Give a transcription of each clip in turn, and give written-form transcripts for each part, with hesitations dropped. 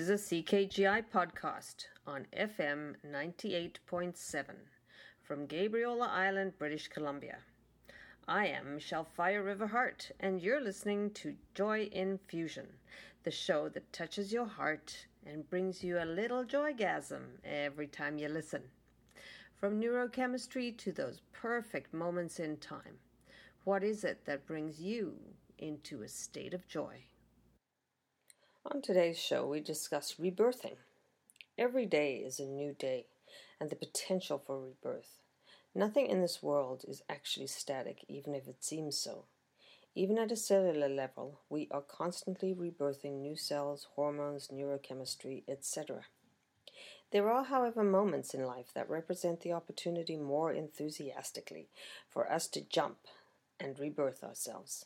is a CKGI podcast on FM 98.7 from Gabriola Island, British Columbia. I am Michelle Fire River Hart, and you're listening to Joy Infusion, the show that touches your heart and brings you a little joygasm every time you listen. From neurochemistry to those perfect moments in time, what is it that brings you into a state of joy? On today's show, we discuss rebirthing. Every day is a new day, and the potential for rebirth. Nothing in this world is actually static, even if it seems so. Even at a cellular level, we are constantly rebirthing new cells, hormones, neurochemistry, etc. There are, however, moments in life that represent the opportunity more enthusiastically for us to jump and rebirth ourselves.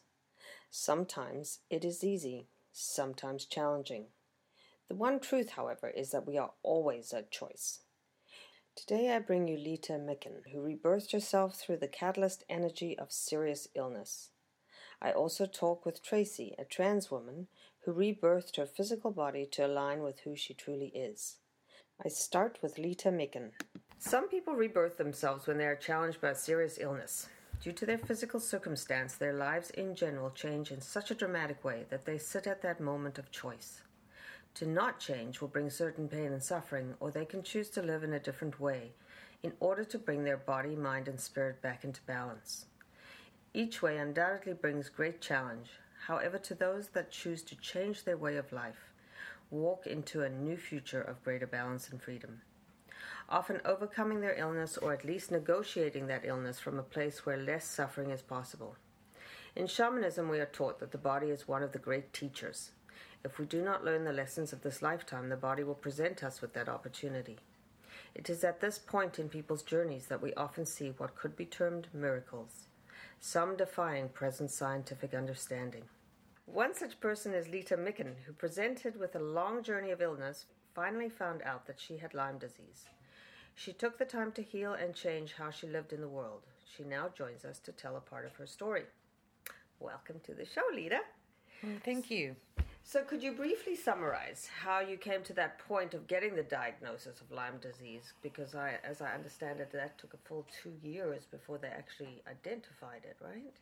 Sometimes it is easy, sometimes challenging. The one truth, however, is that we are always at choice. Today I bring you Lita Micken, who rebirthed herself through the catalyst energy of serious illness. I also talk with Tracy, a trans woman who rebirthed her physical body to align with who she truly is. I start with Lita Micken. Some people rebirth themselves when they are challenged by serious illness. Due to their physical circumstance, their lives in general change in such a dramatic way that they sit at that moment of choice. To not change will bring certain pain and suffering, or they can choose to live in a different way in order to bring their body, mind, and spirit back into balance. Each way undoubtedly brings great challenge. However, to those that choose to change their way of life, walk into a new future of greater balance and freedom. Often overcoming their illness, or at least negotiating that illness from a place where less suffering is possible. In shamanism, we are taught that the body is one of the great teachers. If we do not learn the lessons of this lifetime, the body will present us with that opportunity. It is at this point in people's journeys that we often see what could be termed miracles, some defying present scientific understanding. One such person is Lita Micken, who presented with a long journey of illness, finally found out that she had Lyme disease. She took the time to heal and change how she lived in the world. She now joins us to tell a part of her story. Welcome to the show, Lita. Thank you. So could you briefly summarize how you came to that point of getting the diagnosis of Lyme disease? Because as I understand it, that took a full 2 years before they actually identified it, right?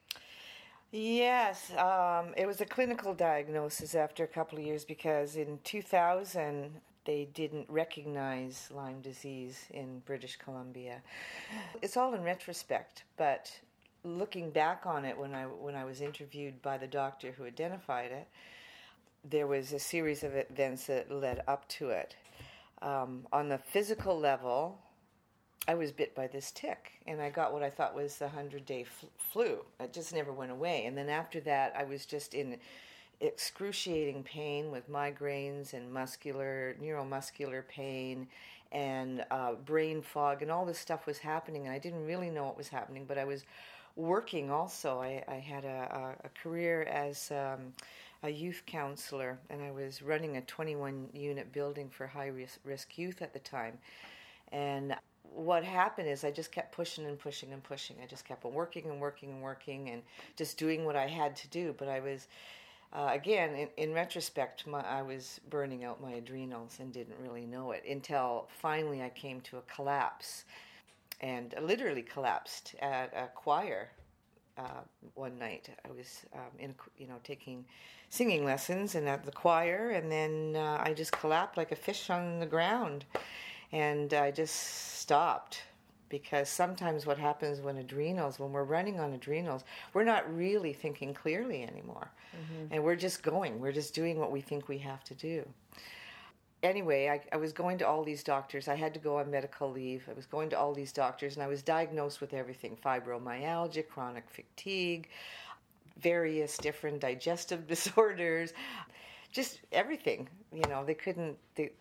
Yes, it was a clinical diagnosis after a couple of years because in 2000 they didn't recognize Lyme disease in British Columbia. It's all in retrospect, but looking back on it when I was interviewed by the doctor who identified it, there was a series of events that led up to it. On the physical level, I was bit by this tick, and I got what I thought was the 100-day flu. It just never went away. And then after that, I was just in excruciating pain with migraines and neuromuscular pain and brain fog, and all this stuff was happening, and I didn't really know what was happening, but I was working also. I had a career as a youth counselor, and I was running a 21-unit building for high-risk youth at the time. And what happened is I just kept pushing and pushing and pushing. I just kept on working and working and working and just doing what I had to do. But I was, again, in retrospect, I was burning out my adrenals and didn't really know it until finally I came to a collapse and literally collapsed at a choir. One night I was taking singing lessons and at the choir, and then I just collapsed like a fish on the ground, and I just stopped, because sometimes what happens when we're running on adrenals, we're not really thinking clearly anymore. Mm-hmm. And we're just doing what we think we have to do. Anyway, I was going to all these doctors. I had to go on medical leave. I was going to all these doctors, and I was diagnosed with everything: fibromyalgia, chronic fatigue, various different digestive disorders, just everything. You know, they couldn't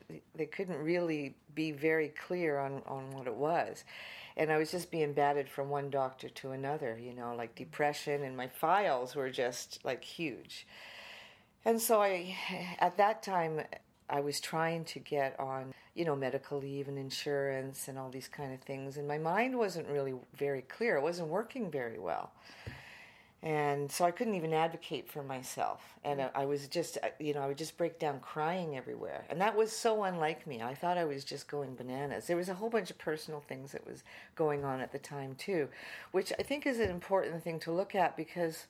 really be very clear on what it was. And I was just being batted from one doctor to another, like depression, and my files were just like huge. And so at that time, I was trying to get on, medical leave and insurance and all these kind of things. And my mind wasn't really very clear. It wasn't working very well. And so I couldn't even advocate for myself. And I was just, I would just break down crying everywhere. And that was so unlike me. I thought I was just going bananas. There was a whole bunch of personal things that was going on at the time too, which I think is an important thing to look at, because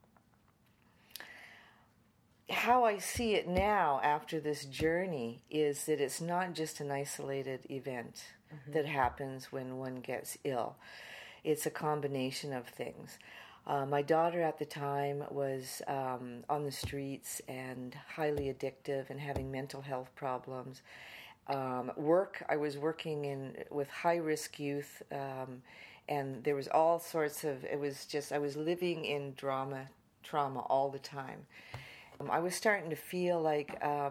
how I see it now after this journey is that it's not just an isolated event that happens when one gets ill. It's a combination of things. My daughter at the time was on the streets and highly addictive and having mental health problems. I was working with high-risk youth, and there was all sorts of, I was living in trauma all the time. I was starting to feel like I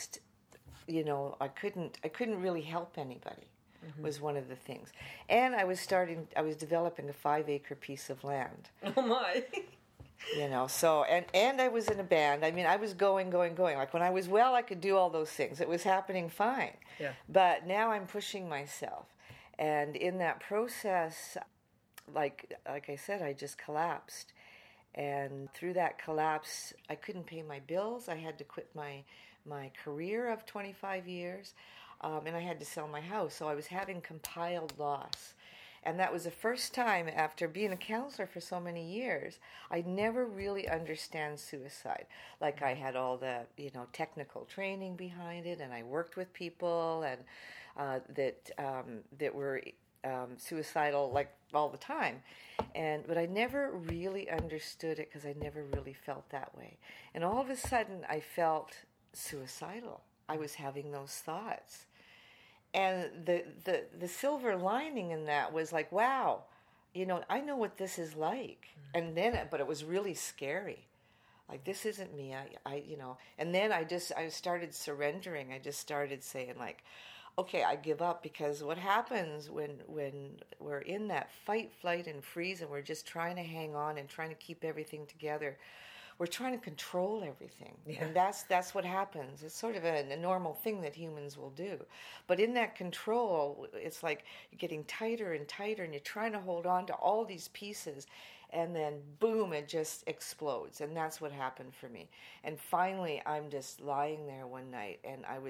couldn't really help anybody. Was one of the things. And I was developing a 5-acre piece of land. Oh my. So, and I was in a band. I mean, I was going. Like when I was well, I could do all those things. It was happening fine. Yeah. But now I'm pushing myself. And in that process, like I said, I just collapsed. And through that collapse, I couldn't pay my bills. I had to quit my career of 25 years. And I had to sell my house. So I was having compiled loss. And that was the first time, after being a counselor for so many years, I never really understand suicide. Like, I had all the, technical training behind it, and I worked with people and that were suicidal, like, all the time. But I never really understood it because I never really felt that way. And all of a sudden, I felt suicidal. I was having those thoughts. And the silver lining in that was like, wow, I know what this is like. And then, but it was really scary. Like, this isn't me. And then I started surrendering. I just started saying, like, okay, I give up, because what happens when we're in that fight, flight, and freeze, and we're just trying to hang on and trying to keep everything together, we're trying to control everything. Yeah. And that's what happens. It's sort of a normal thing that humans will do. But in that control, it's like you're getting tighter and tighter, and you're trying to hold on to all these pieces, and then boom, it just explodes. And that's what happened for me. And finally, I'm just lying there one night, and I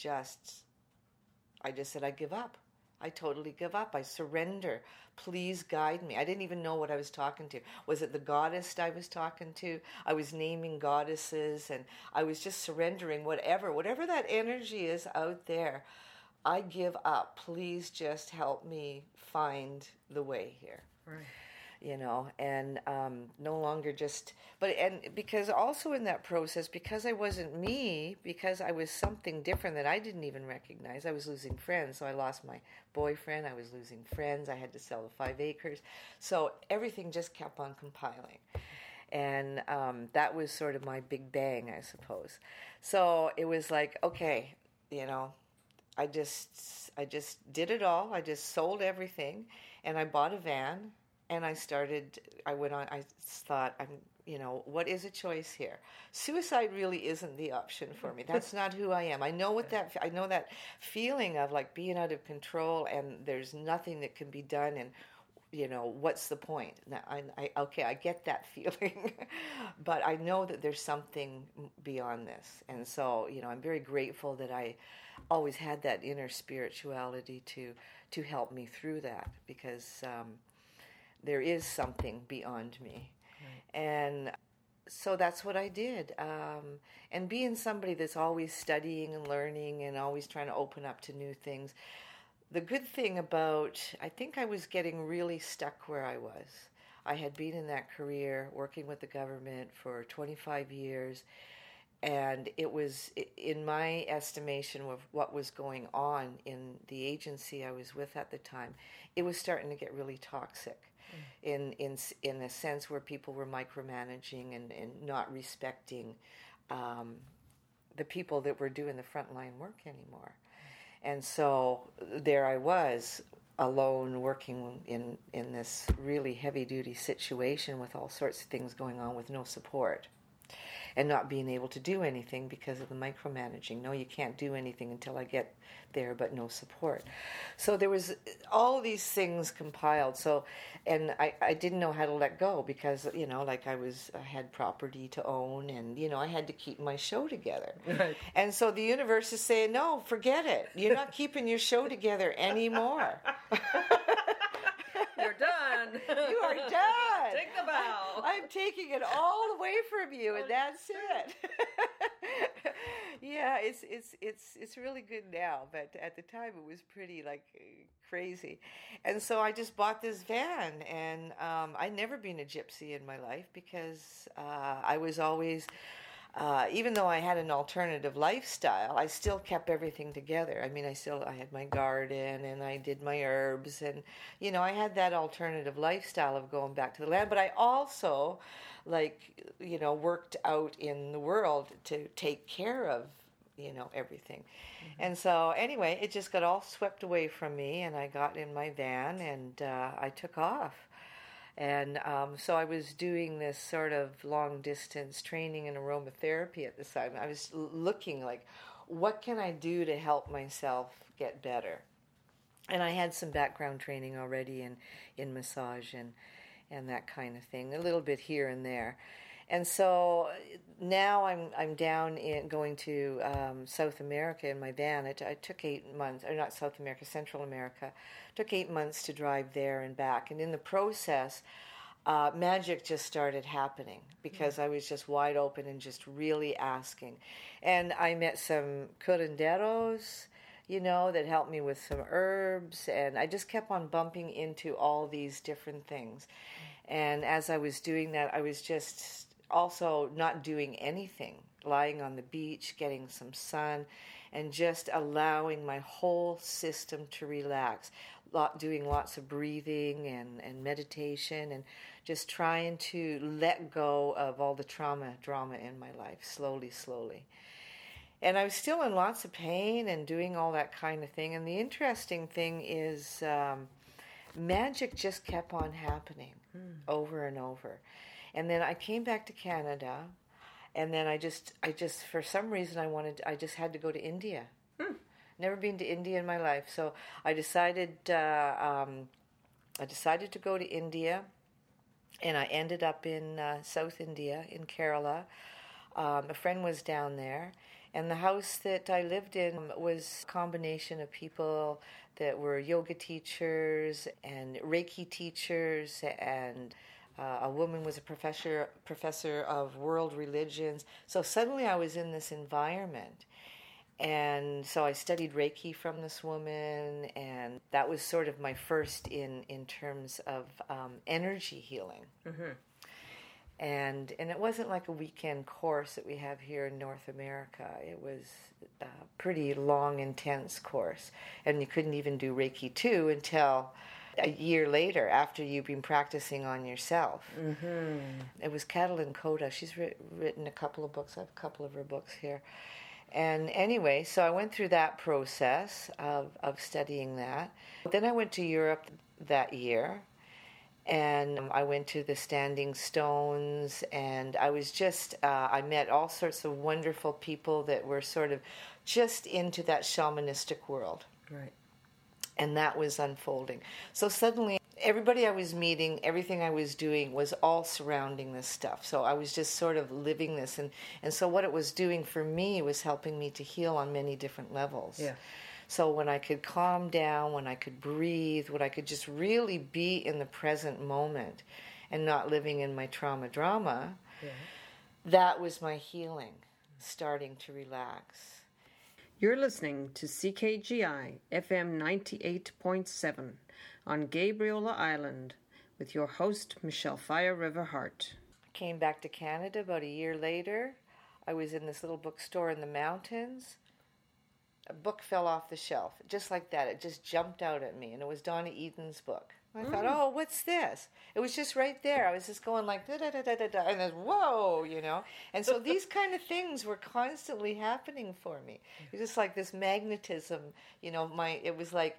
just said, I give up. I totally give up. I surrender. Please guide me. I didn't even know what I was talking to. Was it the goddess I was talking to? I was naming goddesses, and I was just surrendering whatever that energy is out there. I give up. Please just help me find the way here. Right. And no longer just, and because also in that process, because I wasn't me, because I was something different that I didn't even recognize, I was losing friends. So I lost my boyfriend, I was losing friends, I had to sell the 5 acres. So everything just kept on compiling. And that was sort of my big bang, I suppose. So it was like, okay, I just did it all. I just sold everything, and I bought a van. And I thought, what is a choice here? Suicide really isn't the option for me. That's not who I am. I know that feeling of like being out of control, and there's nothing that can be done, and what's the point? Now, I get that feeling, but I know that there's something beyond this. And so, I'm very grateful that I always had that inner spirituality to help me through that, because there is something beyond me. Right. And so that's what I did. And being somebody that's always studying and learning and always trying to open up to new things, the good thing I think I was getting really stuck where I was. I had been in that career working with the government for 25 years, and it was, in my estimation of what was going on in the agency I was with at the time, it was starting to get really toxic. In a sense where people were micromanaging and not respecting the people that were doing the frontline work anymore. And so there I was, alone, working in this really heavy-duty situation with all sorts of things going on with no support. and not being able to do anything because of the micromanaging. No, you can't do anything until I get there, but no support. So there was all these things compiled. So, and I didn't know how to let go because, like I had property to own, and, I had to keep my show together. Right. And so the universe is saying, no, forget it. You're not keeping your show together anymore. You're done. You are done. Take the bow. I'm taking it all away from you, and that's it. Yeah, it's really good now, but at the time it was pretty crazy. And so I just bought this van, and I'd never been a gypsy in my life because I was always. Even though I had an alternative lifestyle, I still kept everything together. I mean, I had my garden and I did my herbs, and, I had that alternative lifestyle of going back to the land. But I also, worked out in the world to take care of, everything. Mm-hmm. And so, anyway, it just got all swept away from me, and I got in my van and I took off. And so I was doing this sort of long-distance training in aromatherapy at the time. I was looking what can I do to help myself get better? And I had some background training already in massage and that kind of thing, a little bit here and there. And so now I'm down in going to South America in my van. I took 8 months, or not South America, Central America. Took 8 months to drive there and back. And in the process, magic just started happening because I was just wide open and just really asking. And I met some curanderos, that helped me with some herbs. And I just kept on bumping into all these different things. And as I was doing that, I was just also not doing anything, lying on the beach, getting some sun, and just allowing my whole system to relax, doing lots of breathing and meditation, and just trying to let go of all the drama in my life, slowly. And I was still in lots of pain and doing all that kind of thing. And the interesting thing is magic just kept on happening over and over. And then I came back to Canada, and then I just for some reason I just had to go to India. Never been to India in my life, so I decided to go to India, and I ended up in South India in Kerala. A friend was down there, and the house that I lived in was a combination of people that were yoga teachers and Reiki teachers, and a woman was a professor of world religions. So suddenly I was in this environment. And so I studied Reiki from this woman, and that was sort of my first in terms of energy healing. Mm-hmm. And it wasn't like a weekend course that we have here in North America. It was a pretty long, intense course. And you couldn't even do Reiki 2 until a year later, after you've been practicing on yourself. Mm-hmm. It was Catalin Kota. She's written a couple of books. I have a couple of her books here. And anyway, so I went through that process of studying that. Then I went to Europe that year, and I went to the Standing Stones, and I was just, I met all sorts of wonderful people that were sort of just into that shamanistic world. Right. And that was unfolding. So suddenly, everybody I was meeting, everything I was doing was all surrounding this stuff. So I was just sort of living this. And so what it was doing for me was helping me to heal on many different levels. Yeah. So when I could calm down, when I could breathe, when I could just really be in the present moment and not living in my trauma drama, that was my healing, starting to relax. You're listening to CKGI FM 98.7 on Gabriola Island with your host, Michelle Fire River Hart. Came back to Canada about a year later. I was in this little bookstore in the mountains. A book fell off the shelf, just like that. It just jumped out at me, and it was Donna Eden's book. I thought, oh, what's this? It was just right there. I was just going like da-da-da-da-da-da, and then, whoa, And so these kind of things were constantly happening for me. It was just like this magnetism, it was like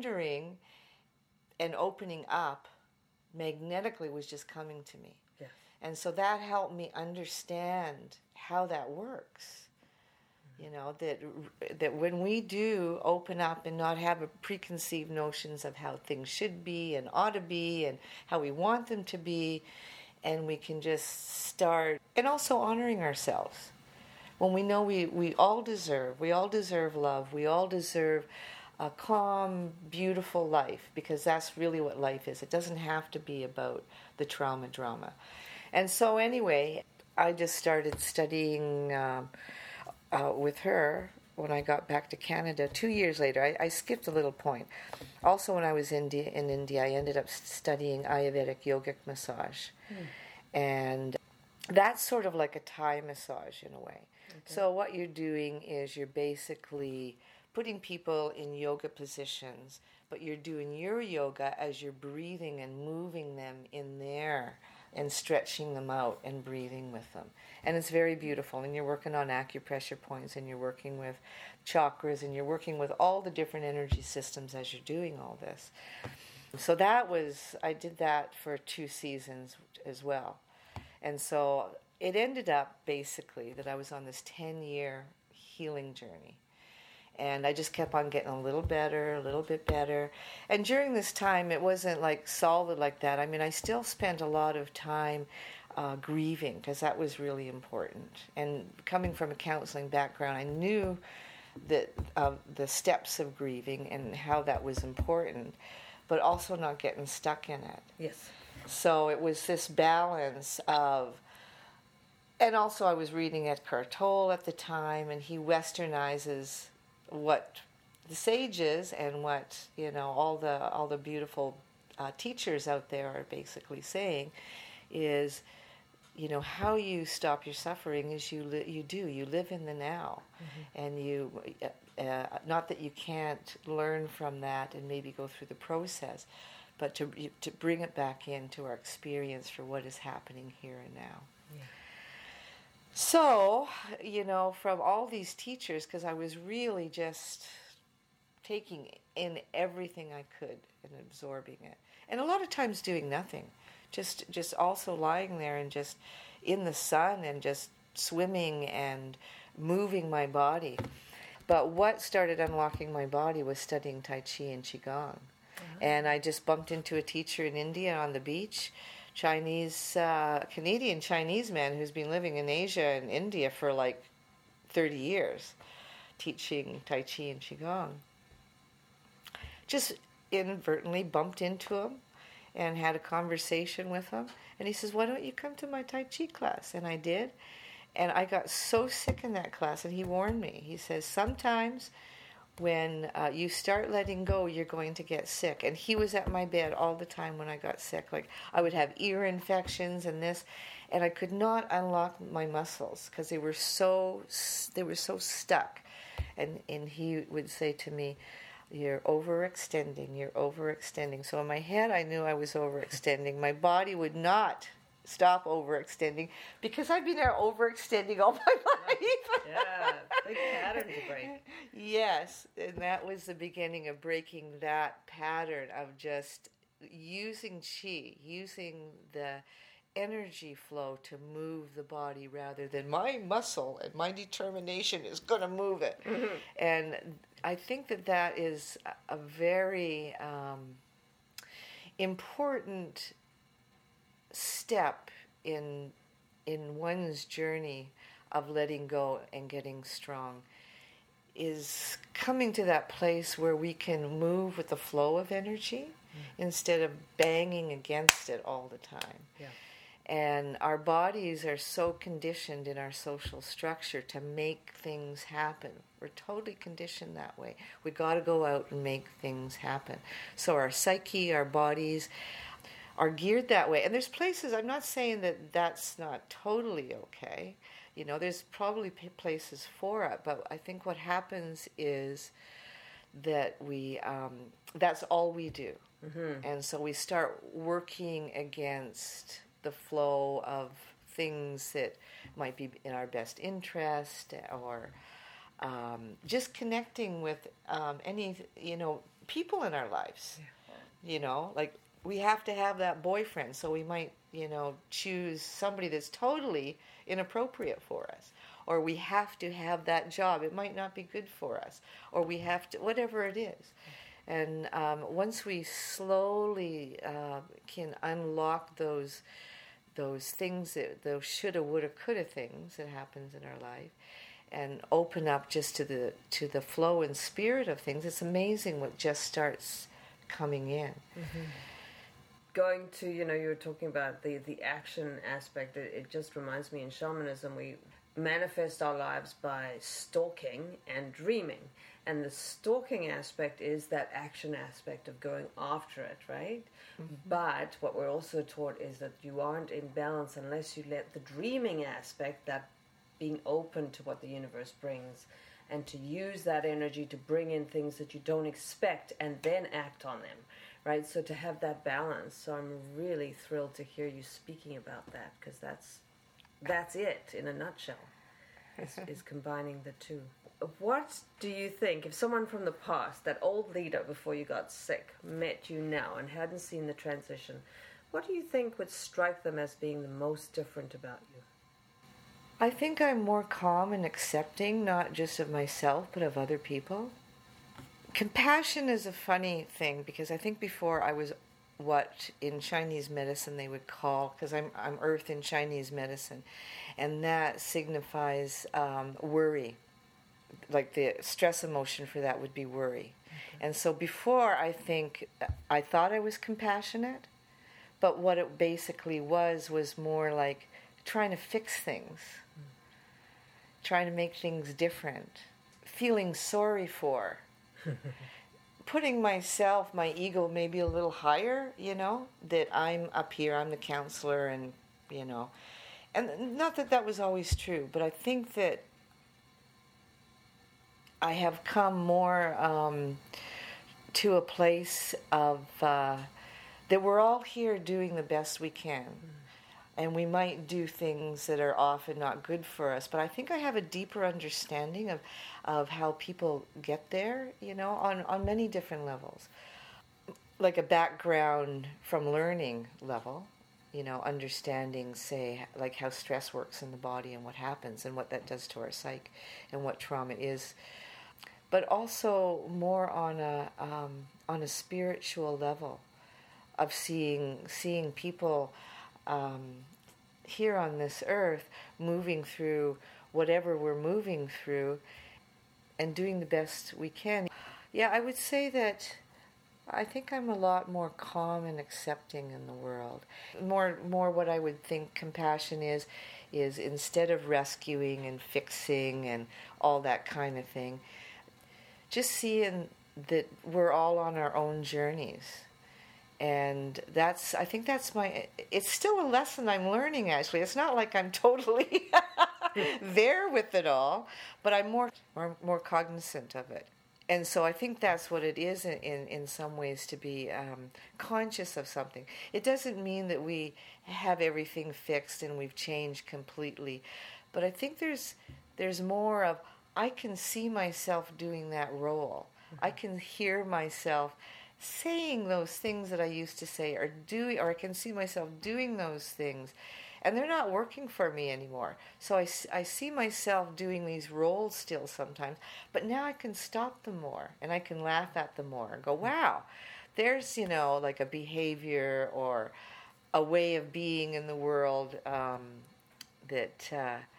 surrendering and opening up magnetically was just coming to me. Yeah. And so that helped me understand how that works. You know, that when we do open up and not have a preconceived notions of how things should be and ought to be and how we want them to be, and we can just start, and also honoring ourselves. When we know we all deserve love, we all deserve a calm, beautiful life, because that's really what life is. It doesn't have to be about the drama. And so anyway, I just started studying with her when I got back to Canada 2 years later. I skipped a little point. Also, when I was in India, I ended up studying Ayurvedic yogic massage. And that's sort of like a Thai massage in a way. Okay. So what you're doing is you're basically putting people in yoga positions, but you're doing your yoga as you're breathing and moving them in there and stretching them out and breathing with them. And it's very beautiful. And you're working on acupressure points, and you're working with chakras, and you're working with all the different energy systems as you're doing all this. So I did that for 2 seasons as well. And so it ended up basically that I was on this 10-year healing journey. And I just kept on getting a little bit better. And during this time, it wasn't like solid like that. I mean, I still spent a lot of time grieving, because that was really important. And coming from a counseling background, I knew that the steps of grieving and how that was important, but also not getting stuck in it. Yes. So it was this balance of, and also I was reading Eckhart Tolle at the time, and he westernizes what the sages and what, you know, all the beautiful teachers out there are basically saying is, you know, how you stop your suffering is you live in the now. And you not that you can't learn from that and maybe go through the process, but to bring it back into our experience for what is happening here and now. Yeah. So, you know, from all these teachers, because I was really just taking in everything I could and absorbing it. And a lot of times doing nothing. Just also lying there and just in the sun and just swimming and moving my body. But what started unlocking my body was studying Tai Chi and Qigong. And I just bumped into a teacher in India on the beach, Canadian Chinese man who's been living in Asia and India for like 30 years, teaching Tai Chi and Qigong. Just inadvertently bumped into him and had a conversation with him. And he says, "Why don't you come to my Tai Chi class?" And I did. And I got so sick in that class, and he warned me. He says, sometimes when you start letting go, you're going to get sick. And he was at my bed all the time when I got sick. Like, I would have ear infections and this, and I could not unlock my muscles because they were so stuck. And he would say to me, you're overextending. So in my head, I knew I was overextending. My body would not stop overextending because I've been there overextending all my life. Yeah, big pattern to break. Yes, and that was the beginning of breaking that pattern of just using chi, using the energy flow to move the body rather than my muscle and my determination is going to move it. Mm-hmm. And I think that is a very important step in one's journey of letting go and getting strong, is coming to that place where we can move with the flow of energy instead of banging against it all the time. Yeah. And our bodies are so conditioned in our social structure to make things happen. We're totally conditioned that way. We got to go out and make things happen. So our psyche, our bodies are geared that way. And there's places, I'm not saying that that's not totally okay. You know, there's probably places for it. But I think what happens is that that's all we do. Mm-hmm. And so we start working against the flow of things that might be in our best interest, or just connecting with any, people in our lives. Yeah. Like we have to have that boyfriend, so we might choose somebody that's totally inappropriate for us, or we have to have that job. It might not be good for us, or we have to, whatever it is. And once we slowly can unlock those things, those shoulda, woulda, coulda things that happens in our life, and open up just to the flow and spirit of things, it's amazing what just starts coming in. Mm-hmm. Going to, you were talking about the action aspect. It just reminds me, in shamanism, we manifest our lives by stalking and dreaming. And the stalking aspect is that action aspect of going after it, right? Mm-hmm. But what we're also taught is that you aren't in balance unless you let the dreaming aspect, that being open to what the universe brings, and to use that energy to bring in things that you don't expect and then act on them, right? So to have that balance. So I'm really thrilled to hear you speaking about that, because that's it in a nutshell, is combining the two. What do you think, if someone from the past, that old leader before you got sick, met you now and hadn't seen the transition, what do you think would strike them as being the most different about you? I think I'm more calm and accepting, not just of myself, but of other people. Compassion is a funny thing, because I think before I was what in Chinese medicine they would call, because I'm earth in Chinese medicine, and that signifies worry. Like the stress emotion for that would be worry. Okay. And so before, I think I thought I was compassionate, but what it basically was more like trying to fix things, trying to make things different, feeling sorry for, putting myself, my ego maybe a little higher, that I'm up here, I'm the counselor, and, and not that that was always true, but I think that I have come more to a place of that we're all here doing the best we can. And we might do things that are often not good for us. But I think I have a deeper understanding of how people get there, on many different levels. Like a background from learning level, understanding, say, like how stress works in the body and what happens and what that does to our psyche and what trauma is. But also more on a spiritual level of seeing people here on this earth moving through whatever we're moving through and doing the best we can. Yeah, I would say that I think I'm a lot more calm and accepting in the world. More what I would think compassion is instead of rescuing and fixing and all that kind of thing, just seeing that we're all on our own journeys. And I think that's it's still a lesson I'm learning, actually. It's not like I'm totally there with it all, but I'm more cognizant of it. And so I think that's what it is in some ways, to be conscious of something. It doesn't mean that we have everything fixed and we've changed completely, but I think there's more of, I can see myself doing that role. Mm-hmm. I can hear myself saying those things that I used to say, or I can see myself doing those things, and they're not working for me anymore. So I see myself doing these roles still sometimes, but now I can stop them more, and I can laugh at them more and go, wow, there's, like a behavior or a way of being in the world that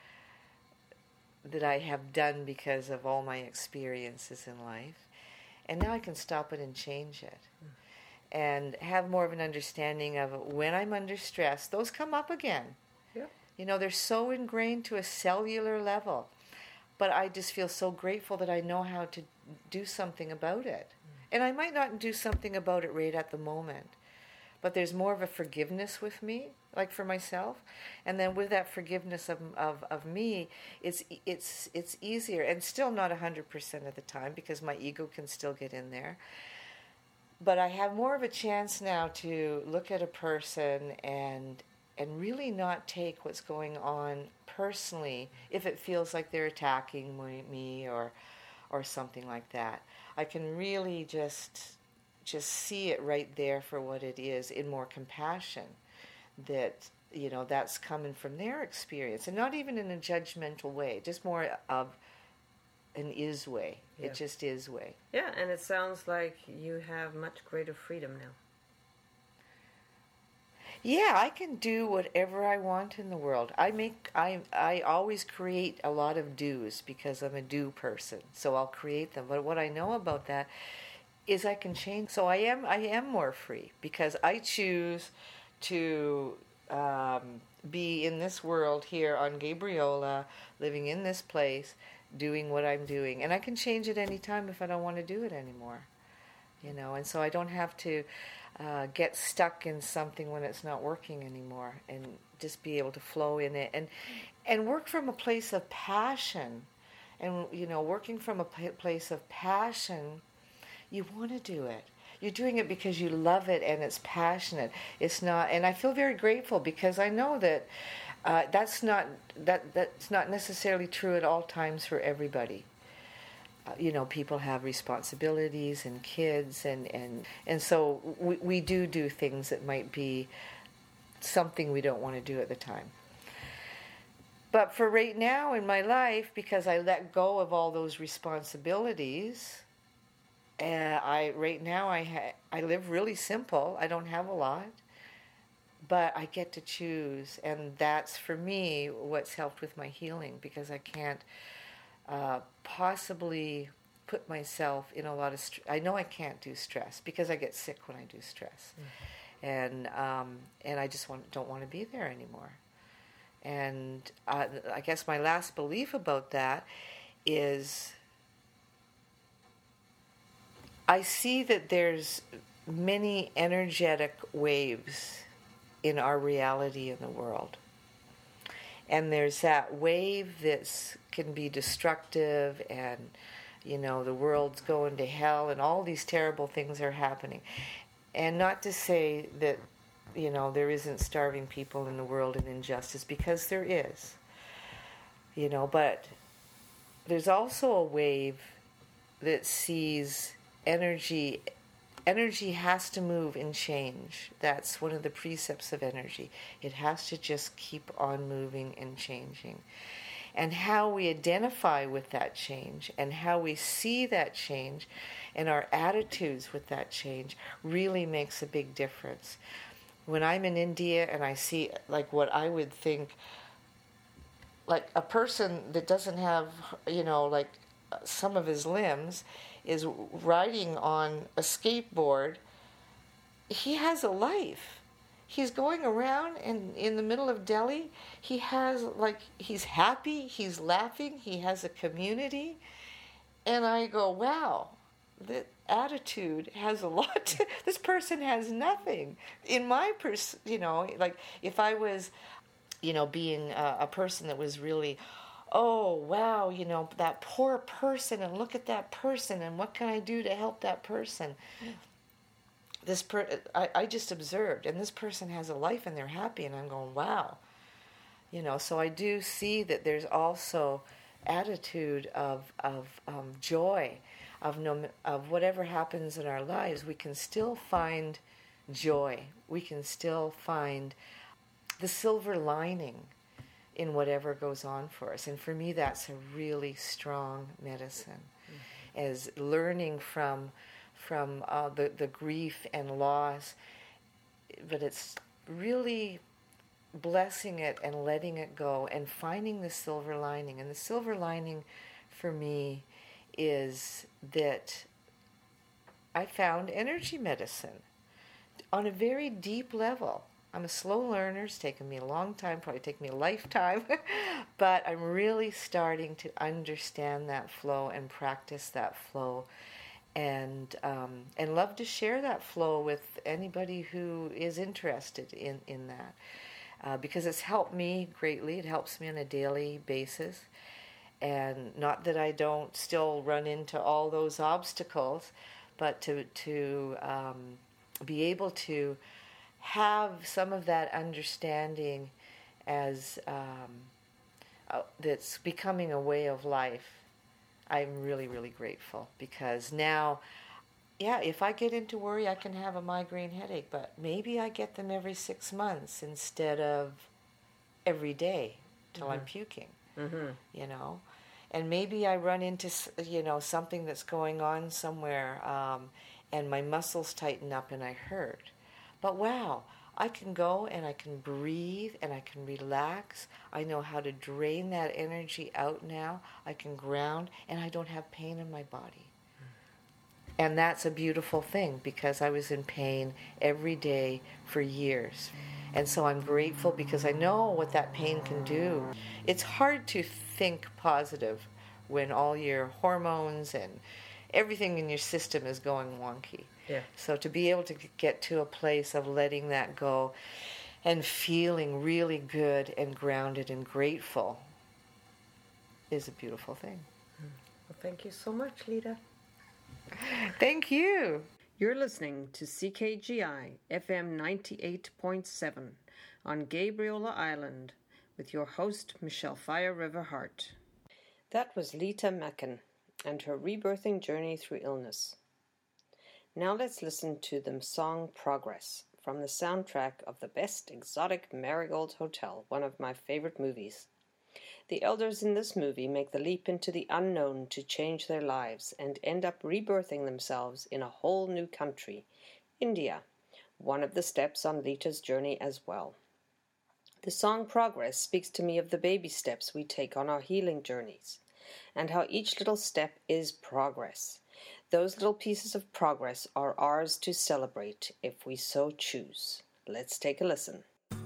I have done because of all my experiences in life. And now I can stop it and change it. And have more of an understanding of when I'm under stress, those come up again. Yeah. They're so ingrained to a cellular level. But I just feel so grateful that I know how to do something about it. And I might not do something about it right at the moment, but there's more of a forgiveness with me, like for myself. And then with that forgiveness of me, it's easier, and still not 100% of the time, because my ego can still get in there. But I have more of a chance now to look at a person and really not take what's going on personally if it feels like they're attacking me or something like that. I can really just see it right there for what it is, in more compassion that, that's coming from their experience, and not even in a judgmental way, just more of an is way. Yeah. It just is way. Yeah, and it sounds like you have much greater freedom now. Yeah, I can do whatever I want in the world. I always create a lot of do's because I'm a do person. So I'll create them. But what I know about that is I can change. So I am more free because I choose to be in this world here on Gabriola, living in this place, doing what I'm doing. And I can change it any time if I don't want to do it anymore. And so I don't have to get stuck in something when it's not working anymore, and just be able to flow in it and work from a place of passion. And working from a place of passion, you want to do it. You're doing it because you love it and it's passionate. It's not, and I feel very grateful because I know that that's not necessarily true at all times for everybody. People have responsibilities and kids, and so we do things that might be something we don't want to do at the time. But for right now in my life, because I let go of all those responsibilities, I live really simple. I don't have a lot, but I get to choose, and that's for me what's helped with my healing, because I can't possibly put myself in a lot of I know I can't do stress because I get sick when I do stress, and I just don't want to be there anymore. And I guess my last belief about that is I see that there's many energetic waves in our reality in the world. And there's that wave that can be destructive, and, the world's going to hell, and all these terrible things are happening. And not to say that, there isn't starving people in the world and injustice, because there is. But there's also a wave that sees energy. Energy has to move and change. That's one of the precepts of energy. It has to just keep on moving and changing. And how we identify with that change, and how we see that change, and our attitudes with that change really makes a big difference. When I'm in India and I see like what I would think, like a person that doesn't have, like some of his limbs, is riding on a skateboard, he has a life. He's going around, and in the middle of Delhi, he's happy, he's laughing, he has a community. And I go, wow, that attitude has a lot. This person has nothing. In my like if I was, being a person that was really, oh, wow, that poor person, and look at that person, and what can I do to help that person? I just observed, and this person has a life, and they're happy, and I'm going, wow. So I do see that there's also attitude of joy, of whatever happens in our lives, we can still find joy. We can still find the silver lining in whatever goes on for us. And for me, that's a really strong medicine, as learning from the grief and loss, but it's really blessing it and letting it go and finding the silver lining. And the silver lining for me is that I found energy medicine on a very deep level. I'm a slow learner. It's taken me a long time, probably take me a lifetime, but I'm really starting to understand that flow and practice that flow, and love to share that flow with anybody who is interested in that, because it's helped me greatly. It helps me on a daily basis, and not that I don't still run into all those obstacles, but to be able to have some of that understanding as that's becoming a way of life. I'm really, really grateful, because now yeah, if I get into worry, I can have a migraine headache, but maybe I get them every 6 months instead of every day till I'm puking, you know. And maybe I run into, something that's going on somewhere, and my muscles tighten up and I hurt. But wow, I can go and I can breathe and I can relax. I know how to drain that energy out now. I can ground and I don't have pain in my body. And that's a beautiful thing because I was in pain every day for years. And so I'm grateful because I know what that pain can do. It's hard to think positive when all your hormones and everything in your system is going wonky. Yeah. So to be able to get to a place of letting that go and feeling really good and grounded and grateful is a beautiful thing. Well, thank you so much, Lita. Thank you. You're listening to CKGI FM 98.7 on Gabriola Island with your host, Michelle Fire River Hart. That was Lita Mackin and her rebirthing journey through illness. Now let's listen to the song Progress from the soundtrack of The Best Exotic Marigold Hotel, one of my favorite movies. The elders in this movie make the leap into the unknown to change their lives and end up rebirthing themselves in a whole new country, India, one of the steps on Lita's journey as well. The song Progress speaks to me of the baby steps we take on our healing journeys, and how each little step is progress. Those little pieces of progress are ours to celebrate if we so choose. Let's take a listen.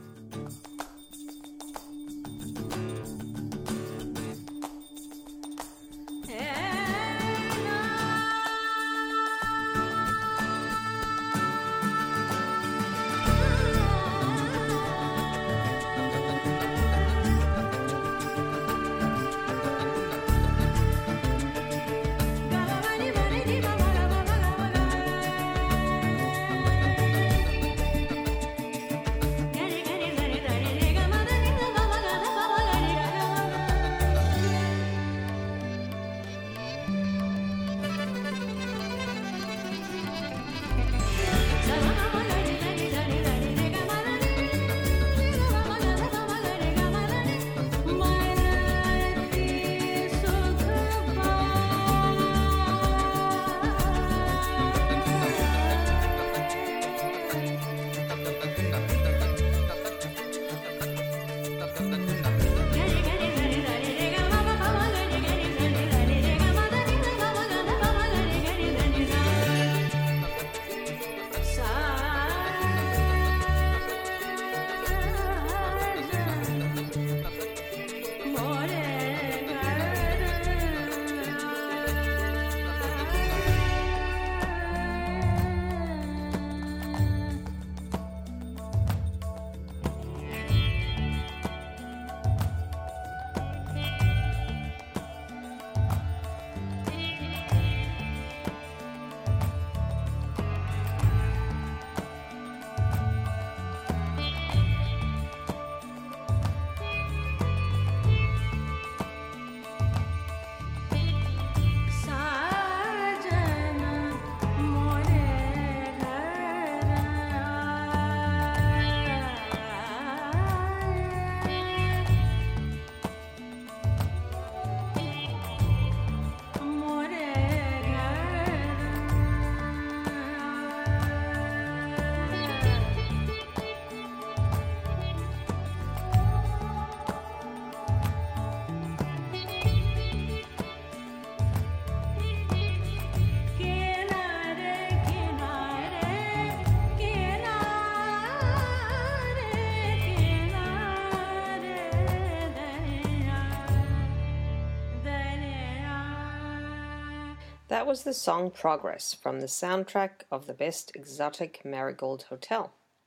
That was the song Progress from the soundtrack of The Best Exotic Marigold Hotel.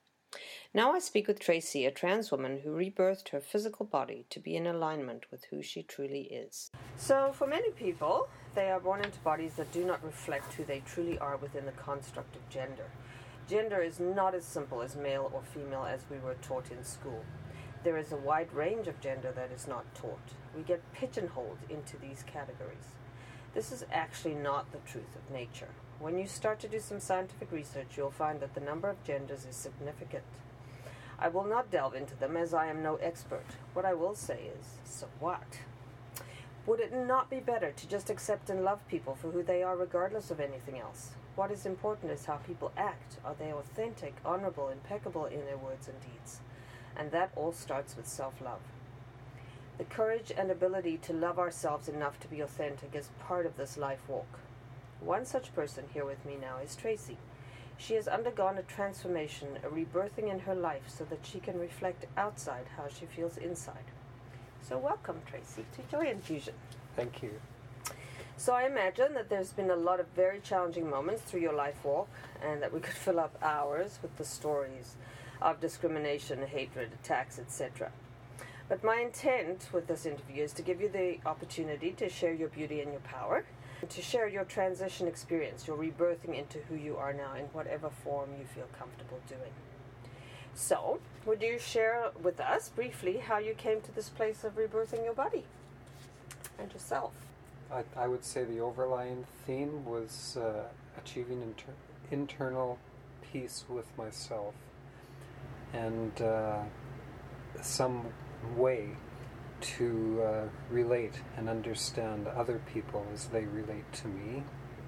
Now I speak with Tracy, a trans woman who rebirthed her physical body to be in alignment with who she truly is. So for many people, they are born into bodies that do not reflect who they truly are within the construct of gender. Gender is not as simple as male or female as we were taught in school. There is a wide range of gender that is not taught. We get pigeonholed into these categories. This is actually not the truth of nature. When you start to do some scientific research, you'll find that the number of genders is significant. I will not delve into them as I am no expert. What I will say is, so what? Would it not be better to just accept and love people for who they are regardless of anything else? What is important is how people act. Are they authentic, honorable, impeccable in their words and deeds? And that all starts with self-love. The courage and ability to love ourselves enough to be authentic is part of this life walk. One such person here with me now is Tracy. She has undergone a transformation, a rebirthing in her life so that she can reflect outside how she feels inside. So welcome, Tracy, to Joy Infusion. Thank you. So I imagine that there's been a lot of very challenging moments through your life walk, and that we could fill up hours with the stories of discrimination, hatred, attacks, etc. But my intent with this interview is to give you the opportunity to share your beauty and your power, to share your transition experience, your rebirthing into who you are now in whatever form you feel comfortable doing. So, would you share with us briefly how you came to this place of rebirthing your body and yourself? I would say the overlying theme was achieving internal peace with myself and some way to relate and understand other people as they relate to me.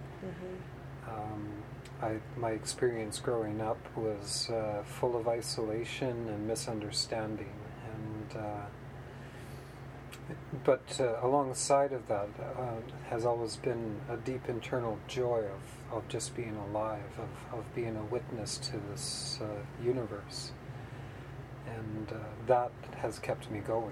My experience growing up was full of isolation and misunderstanding, but alongside of that has always been a deep internal joy of just being alive, of being a witness to this universe, and that has kept me going.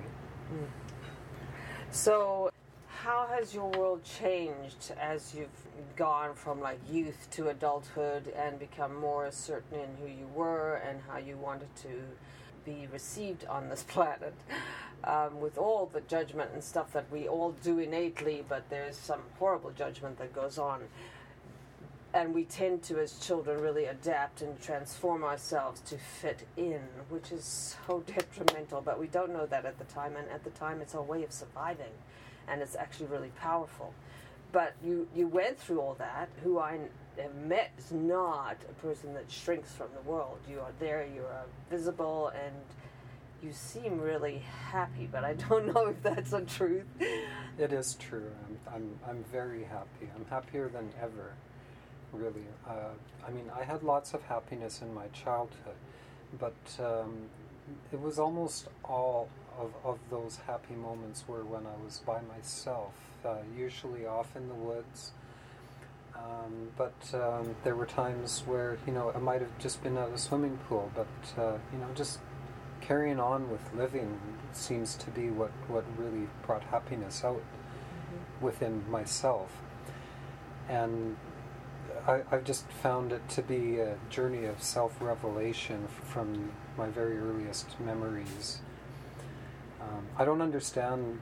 So, how has your world changed as you've gone from like youth to adulthood and become more certain in who you were and how you wanted to be received on this planet, with all the judgment and stuff that we all do innately, but there's some horrible judgment that goes on. And we tend to, as children, really adapt and transform ourselves to fit in, which is so detrimental, but we don't know that at the time, and at the time it's our way of surviving, and it's actually really powerful. But you went through all that. Who I have met is not a person that shrinks from the world. You are there, you are visible, and you seem really happy, but I don't know if that's the truth. It is true. I'm very happy. I'm happier than ever. Really. I had lots of happiness in my childhood, but it was almost all of those happy moments were when I was by myself, usually off in the woods. But there were times where, it might have just been at a swimming pool, but, just carrying on with living seems to be what really brought happiness out within myself. And I've just found it to be a journey of self-revelation from my very earliest memories. I don't understand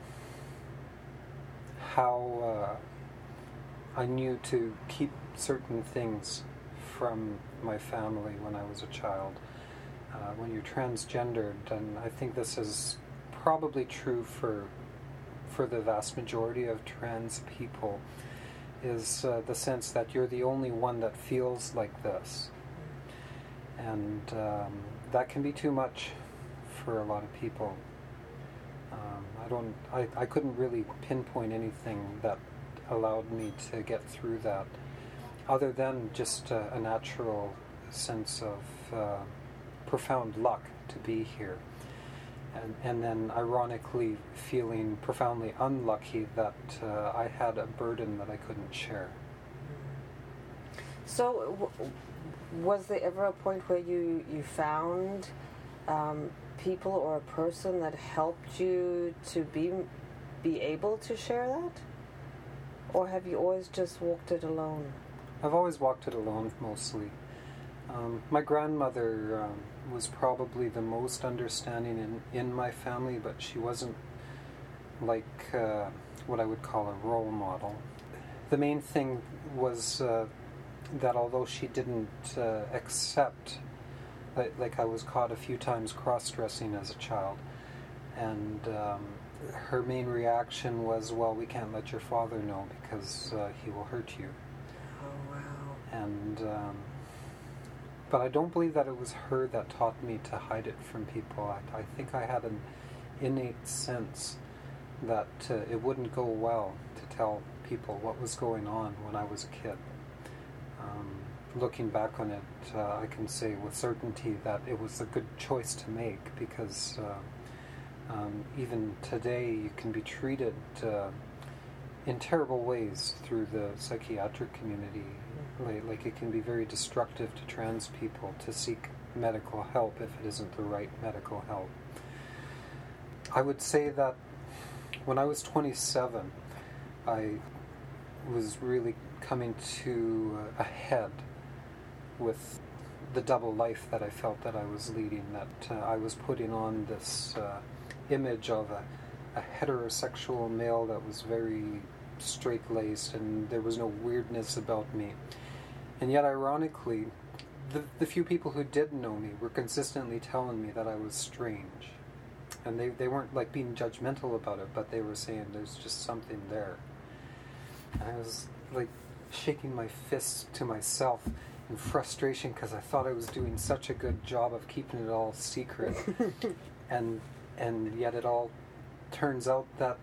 how I knew to keep certain things from my family when I was a child. When you're transgendered, and I think this is probably true for the vast majority of trans people, is the sense that you're the only one that feels like this. And that can be too much for a lot of people. I couldn't really pinpoint anything that allowed me to get through that, other than just a natural sense of profound luck to be here. And then ironically feeling profoundly unlucky that I had a burden that I couldn't share. So was there ever a point where you found people or a person that helped you to be able to share that? Or have you always just walked it alone? I've always walked it alone, mostly. My grandmother was probably the most understanding in my family, but she wasn't like what I would call a role model. The main thing was that although she didn't accept, like I was caught a few times cross-dressing as a child, and her main reaction was, well, we can't let your father know because he will hurt you. Oh, wow. but I don't believe that it was her that taught me to hide it from people. I think I had an innate sense that it wouldn't go well to tell people what was going on when I was a kid. Looking back on it, I can say with certainty that it was a good choice to make, because even today you can be treated in terrible ways through the psychiatric community. Like it can be very destructive to trans people to seek medical help if it isn't the right medical help. I would say that when I was 27, I was really coming to a head with the double life that I felt that I was leading, that I was putting on this image of a heterosexual male that was very straight-laced, and there was no weirdness about me. And yet, ironically, the few people who did know me were consistently telling me that I was strange. And they weren't like being judgmental about it, but they were saying there's just something there. And I was like shaking my fist to myself in frustration, because I thought I was doing such a good job of keeping it all secret. and yet it all turns out that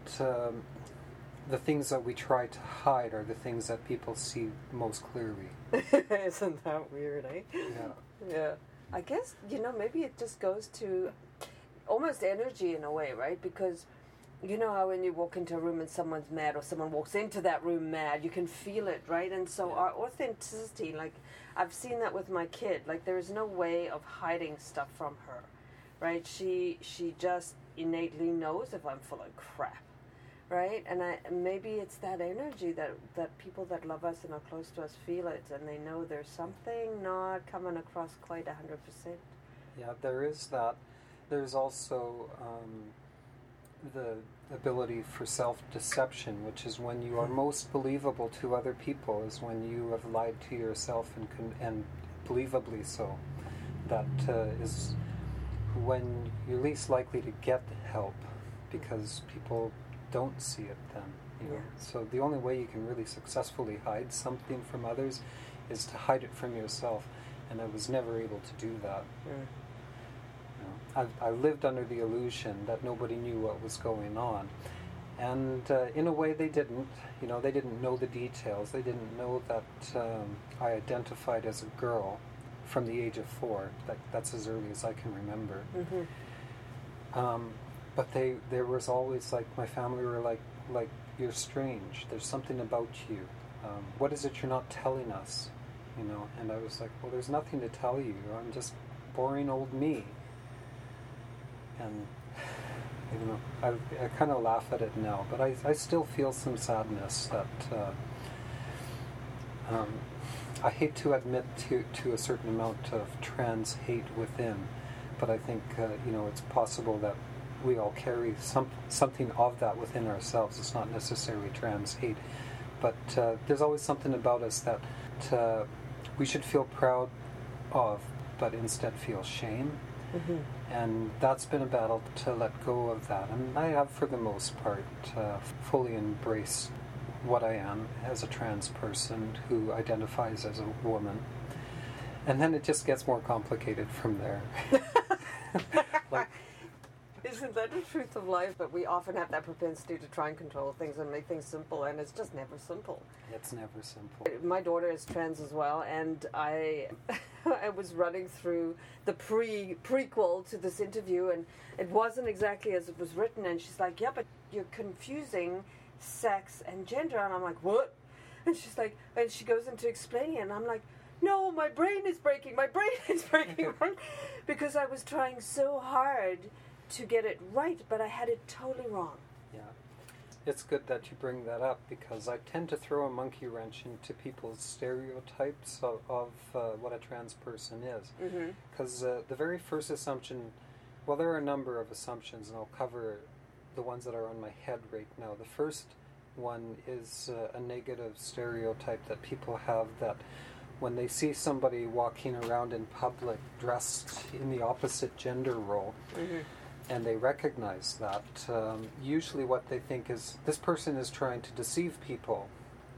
the things that we try to hide are the things that people see most clearly. Isn't that weird, eh? Yeah. Yeah. I guess, maybe it just goes to almost energy in a way, right? Because you know how when you walk into a room and someone's mad, or someone walks into that room mad, you can feel it, right? And so our authenticity, like I've seen that with my kid, like there is no way of hiding stuff from her, right? She just innately knows if I'm full of crap, right? And maybe it's that energy that people that love us and are close to us feel it, and they know there's something not coming across quite 100%. Yeah, there is that. There's also the ability for self-deception, which is when you are most believable to other people, is when you have lied to yourself and believably so. That is when you're least likely to get help, because people don't see it then. You know? So the only way you can really successfully hide something from others is to hide it from yourself, and I was never able to do that. I lived under the illusion that nobody knew what was going on. And in a way they didn't. They didn't know the details. They didn't know that I identified as a girl from the age of 4. That's as early as I can remember. Mm-hmm. But there was always, like, my family were like, you're strange. There's something about you. What is it you're not telling us? And I was like, well, there's nothing to tell you. I'm just boring old me. And I kind of laugh at it now, but I still feel some sadness that I hate to admit to a certain amount of trans hate within, but I think it's possible that we all carry something of that within ourselves. It's not necessarily trans hate, but there's always something about us that we should feel proud of, but instead feel shame. Mm-hmm. And that's been a battle to let go of that. And I have, for the most part, fully embraced what I am as a trans person who identifies as a woman. And then it just gets more complicated from there. Isn't that the truth of life? But we often have that propensity to try and control things and make things simple, and it's just never simple. It's never simple. My daughter is trans as well, and I was running through the prequel to this interview, and it wasn't exactly as it was written, and she's like, yeah, but you're confusing sex and gender. And I'm like, what? And she's like, and she goes into explaining it, and I'm like, no, my brain is breaking, because I was trying so hard to get it right, but I had it totally wrong. Yeah. It's good that you bring that up, because I tend to throw a monkey wrench into people's stereotypes of what a trans person is. Because the very first assumption, well, there are a number of assumptions, and I'll cover the ones that are on my head right now. The first one is a negative stereotype that people have, that when they see somebody walking around in public dressed in the opposite gender role, and they recognize that, usually what they think is, this person is trying to deceive people,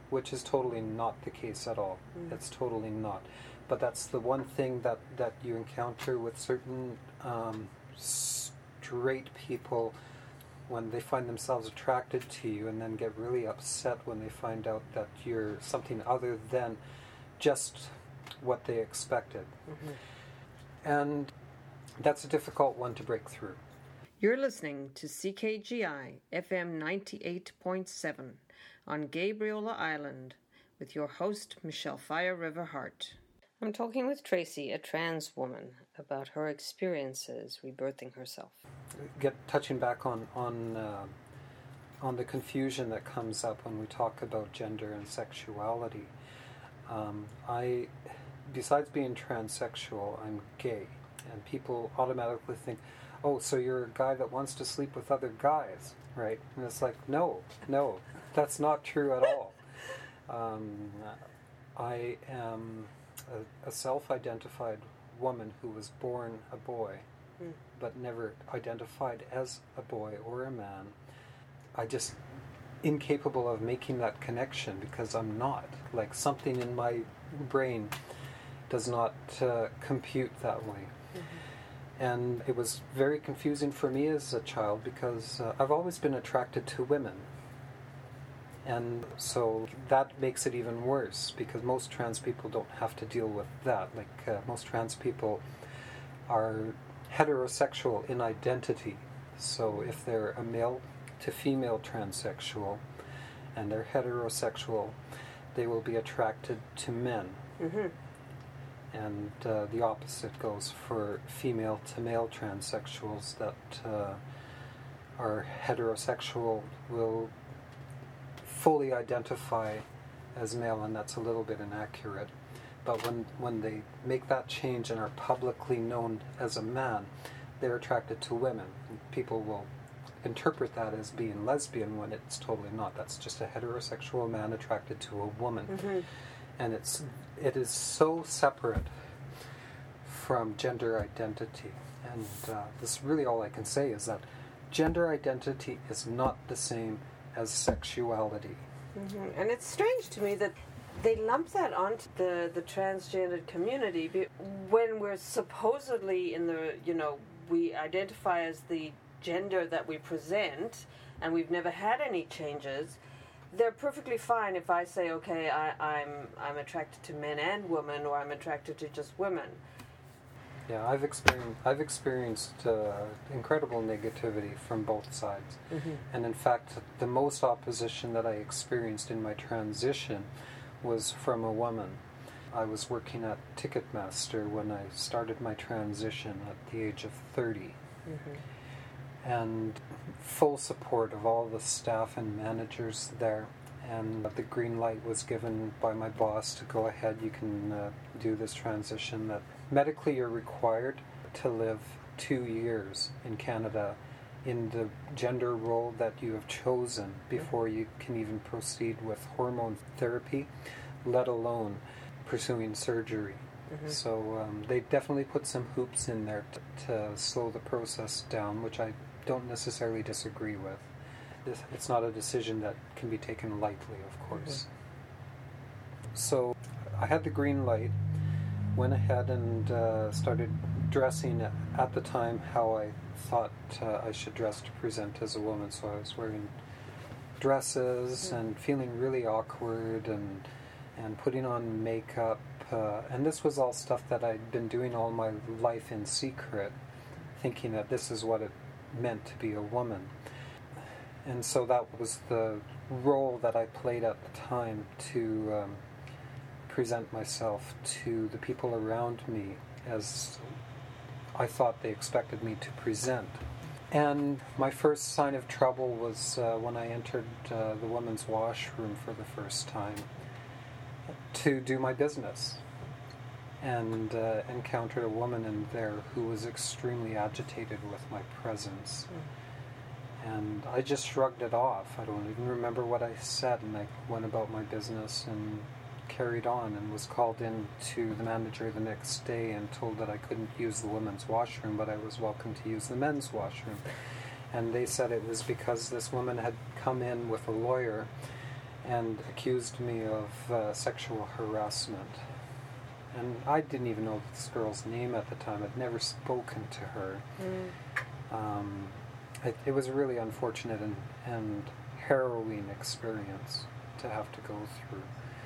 which is totally not the case at all. It's totally not. But that's the one thing that you encounter with certain straight people when they find themselves attracted to you, and then get really upset when they find out that you're something other than just what they expected. And that's a difficult one to break through. You're listening to CKGI FM 98.7 on Gabriola Island with your host, Michelle Fire River Hart. I'm talking with Tracy, a trans woman, about her experiences rebirthing herself. Touching back on the confusion that comes up when we talk about gender and sexuality. I, besides being transsexual, I'm gay, and people automatically think, oh, so you're a guy that wants to sleep with other guys, right? And it's like, no, that's not true at all. I am a self-identified woman who was born a boy, but never identified as a boy or a man. I just incapable of making that connection because I'm not. Like, something in my brain does not compute that way. And it was very confusing for me as a child because I've always been attracted to women. And so that makes it even worse because most trans people don't have to deal with that. Like, most trans people are heterosexual in identity. So if they're a male to female transsexual and they're heterosexual, they will be attracted to men. And the opposite goes for female to male transsexuals that are heterosexual will fully identify as male, and that's a little bit inaccurate. But when they make that change and are publicly known as a man, they're attracted to women. And people will interpret that as being lesbian when it's totally not. That's just a heterosexual man attracted to a woman. And it is so separate from gender identity. And this really all I can say is that gender identity is not the same as sexuality. And it's strange to me that they lump that onto the transgendered community when we're supposedly in the, we identify as the gender that we present, and we've never had any changes. They're perfectly fine if I say, okay, I'm attracted to men and women, or I'm attracted to just women. Yeah, I've experienced incredible negativity from both sides. And in fact, the most opposition that I experienced in my transition was from a woman. I was working at Ticketmaster when I started my transition at the age of 30. And full support of all the staff and managers there. And the green light was given by my boss to go ahead, you can do this transition. That medically you're required to live 2 years in Canada in the gender role that you have chosen before you can even proceed with hormone therapy, let alone pursuing surgery. So they definitely put some hoops in there to slow the process down, which I don't necessarily disagree with. It's not a decision that can be taken lightly, of course. So I had the green light, went ahead and started dressing at the time how I thought I should dress to present as a woman. So I was wearing dresses and feeling really awkward and putting on makeup. And this was all stuff that I'd been doing all my life in secret, thinking that this is what it meant to be a woman. And so that was the role that I played at the time to present myself to the people around me as I thought they expected me to present. And my first sign of trouble was when I entered the women's washroom for the first time to do my business, and encountered a woman in there who was extremely agitated with my presence. And I just shrugged it off. I don't even remember what I said, and I went about my business and carried on, and was called in to the manager the next day and told that I couldn't use the women's washroom, but I was welcome to use the men's washroom. And they said it was because this woman had come in with a lawyer and accused me of sexual harassment. And I didn't even know this girl's name at the time. I'd never spoken to her. It was a really unfortunate and harrowing experience to have to go through.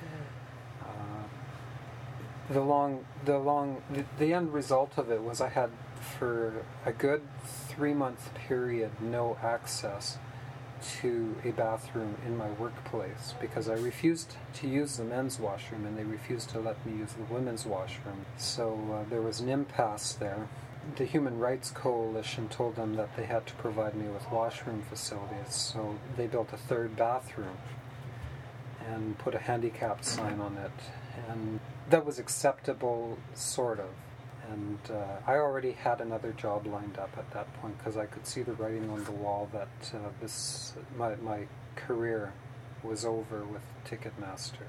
The end result of it was I had, for a good 3-month period, no access to a bathroom in my workplace because I refused to use the men's washroom and they refused to let me use the women's washroom. So there was an impasse there. The Human Rights Coalition told them that they had to provide me with washroom facilities, so they built a third bathroom and put a handicapped sign on it, and that was acceptable, sort of. And I already had another job lined up at that point because I could see the writing on the wall that my career was over with Ticketmaster,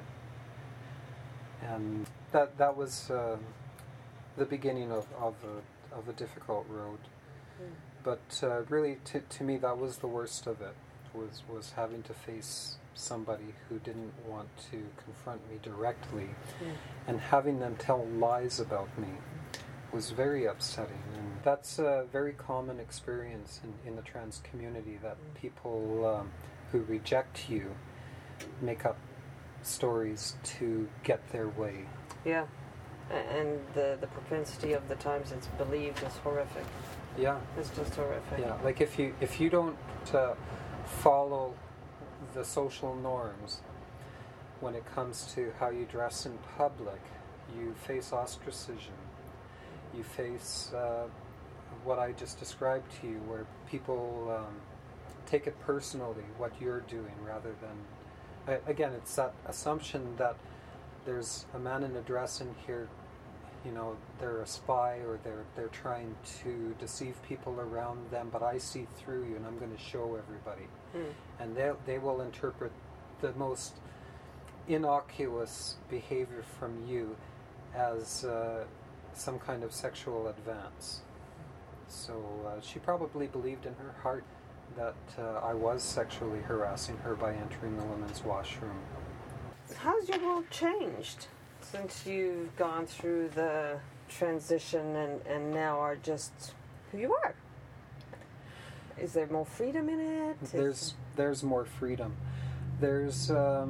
and that was the beginning of a difficult road. But really, to me, that was the worst of it. Was having to face somebody who didn't want to confront me directly, and having them tell lies about me was very upsetting. And that's a very common experience in the trans community, that people who reject you make up stories to get their way. Yeah, and the propensity of the times it's believed is horrific. Yeah, it's just horrific. Yeah, like if you don't follow the social norms when it comes to how you dress in public, you face ostracism. You face what I just described to you, where people take it personally, what you're doing, rather than... Again, it's that assumption that there's a man in a dress in here, they're a spy, or they're trying to deceive people around them, but I see through you and I'm going to show everybody. And they will interpret the most innocuous behavior from you as some kind of sexual advance. So she probably believed in her heart that I was sexually harassing her by entering the women's washroom. How's your world changed since you've gone through the transition and now are just who you are? Is there more freedom in it? There's more freedom. There's a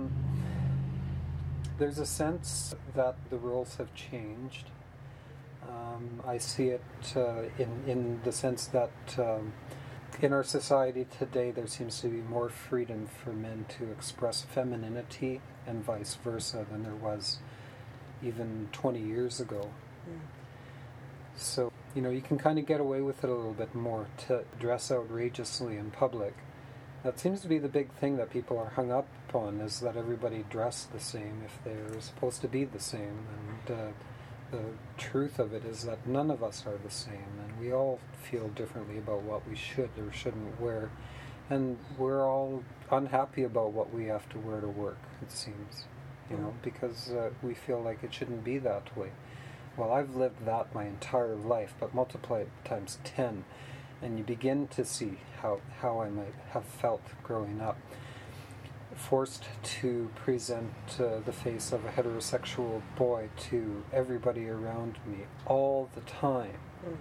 sense that the rules have changed. I see it in the sense that in our society today there seems to be more freedom for men to express femininity and vice versa than there was even 20 years ago. So, you can kind of get away with it a little bit more, to dress outrageously in public. That seems to be the big thing that people are hung up on, is that everybody dress the same if they're supposed to be the same. And the truth of it is that none of us are the same, and we all feel differently about what we should or shouldn't wear. And we're all unhappy about what we have to wear to work, it seems, because we feel like it shouldn't be that way. Well, I've lived that my entire life, but multiply it times 10, and you begin to see how I might have felt growing up. Forced to present the face of a heterosexual boy to everybody around me all the time,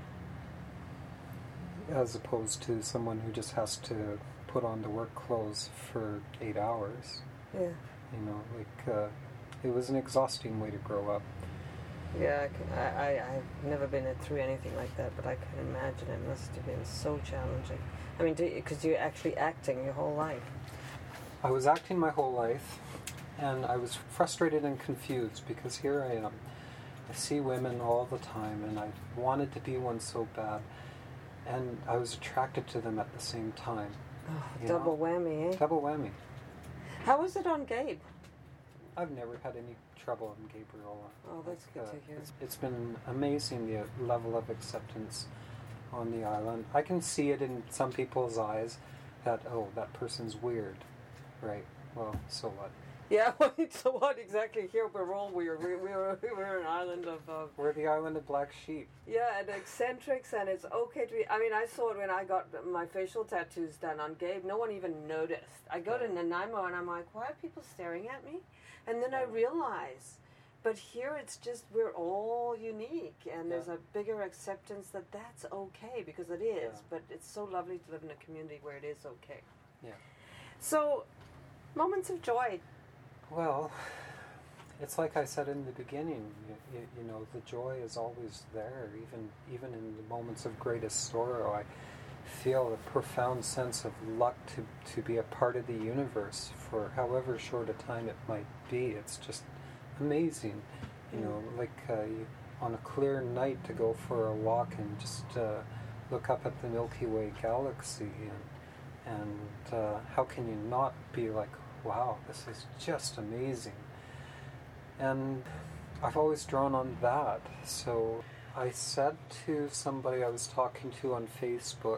as opposed to someone who just has to put on the work clothes for 8 hours. Yeah. It was an exhausting way to grow up. Yeah, I've never been through anything like that, but I can imagine it must have been so challenging. I mean, because you're actually acting your whole life. I was acting my whole life, and I was frustrated and confused because here I am. I see women all the time, and I wanted to be one so bad, and I was attracted to them at the same time. Oh, double whammy, eh? Double whammy. How was it on Gabe? I've never had any trouble in Gabriola. Oh, that's good to hear. It's been amazing, the level of acceptance on the island. I can see it in some people's eyes that, that person's weird. Right. Well, so what? Yeah, so what exactly? Here we're all weird. We're an island of... We're the island of black sheep. Yeah, and eccentrics, and it's okay to be... I mean, I saw it when I got my facial tattoos done on Gabe. No one even noticed. I go to Nanaimo, and I'm like, why are people staring at me? And then I realize... But here it's just, we're all unique, and there's a bigger acceptance that that's okay, because it is, but it's so lovely to live in a community where it is okay. Yeah. So, moments of joy. Well, it's like I said in the beginning, you know, the joy is always there, even in the moments of greatest sorrow. I feel a profound sense of luck to be a part of the universe for however short a time it might be. It's just amazing, you know, like on a clear night to go for a walk and just look up at the Milky Way galaxy, and how can you not be like, wow, this is just amazing. And I've always drawn on that. So I said to somebody I was talking to on Facebook,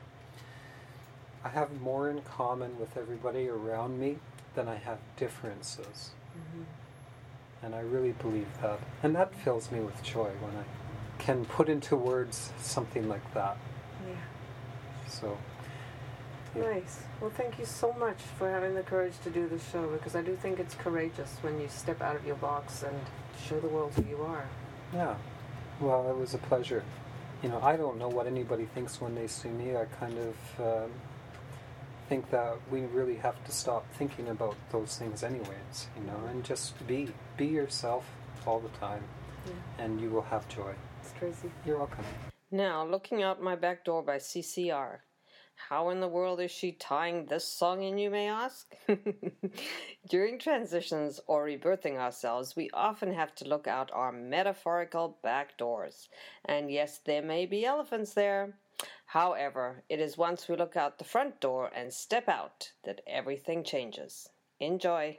I have more in common with everybody around me than I have differences. Mm-hmm. And I really believe that. And that fills me with joy when I can put into words something like that. Yeah. So, Nice. Well, thank you so much for having the courage to do this show, because I do think it's courageous when you step out of your box and show the world who you are. Yeah. Well, it was a pleasure. You know, I don't know what anybody thinks when they see me. I kind of think that we really have to stop thinking about those things anyways, you know, and just be yourself all the time, and you will have joy. It's Tracy. You're welcome. Now, Looking Out My Back Door by CCR. How in the world is she tying this song in, you may ask? During transitions or rebirthing ourselves, we often have to look out our metaphorical back doors. And yes, there may be elephants there. However, it is once we look out the front door and step out that everything changes. Enjoy.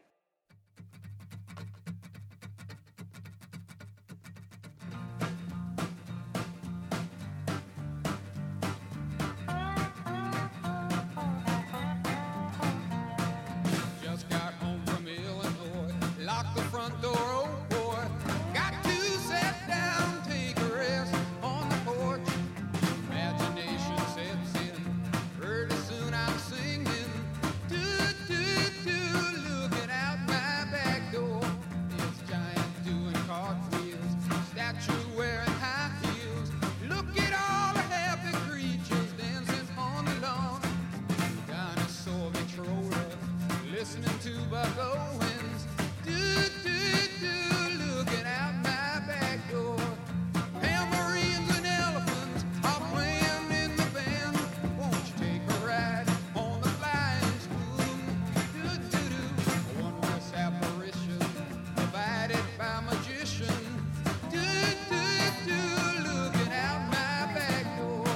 Just got home from Illinois, locked the front door, oh boy. Got to sit down, take a rest on the porch. Imagination sets in, pretty soon I'm singing. Do, do, do, looking out my back door. This giant doing cartwheels, statue wearing high heels. Look at all the happy creatures dancing on the lawn. Dinosaur Victrola, listening to Buck Owens. Do, do, do, looking out my back door. Tambourines and elephants are playing in the band. Won't you take a ride on the flying spoon? Do, do, do, a wondrous apparition provided by magician. Do, do, do, looking out my back door.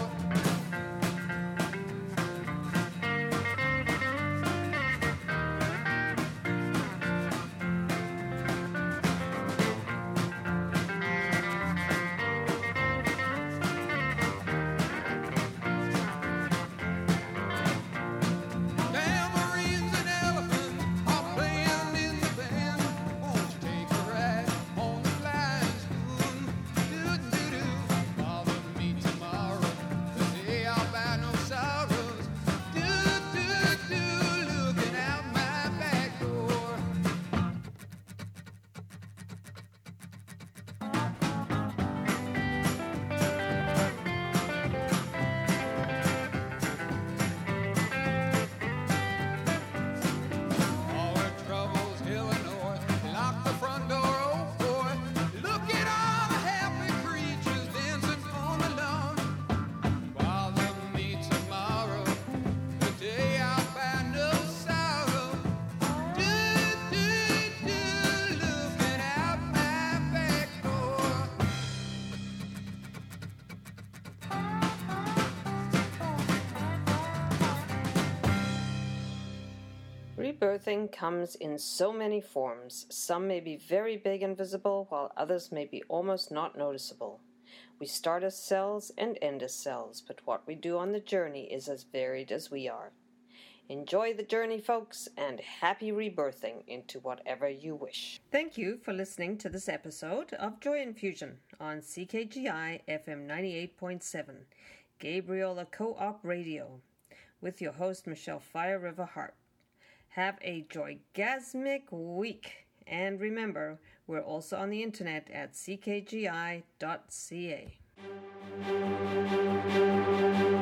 Tambourines and elephants are playing in the band. Won't you take a ride on the flying spoon? Do, do, do. Bother me tomorrow, the day I'll buy no sorrows. Do, do, do, looking out my back door. All her troubles, Illinois, lock the front door, oh boy. Look at all the happy creatures dancing on the lawn. Bother me tomorrow, the day I'll find no sorrow. Do, do, do, looking out my back door. Rebirthing comes in so many forms. Some may be very big and visible, while others may be almost not noticeable. We start as cells and end as cells, but what we do on the journey is as varied as we are. Enjoy the journey, folks, and happy rebirthing into whatever you wish. Thank you for listening to this episode of Joy Infusion on CKGI FM 98.7, Gabriola Co-op Radio, with your host, Michelle Fire River Hart. Have a joygasmic week. And remember, we're also on the internet at ckgi.ca.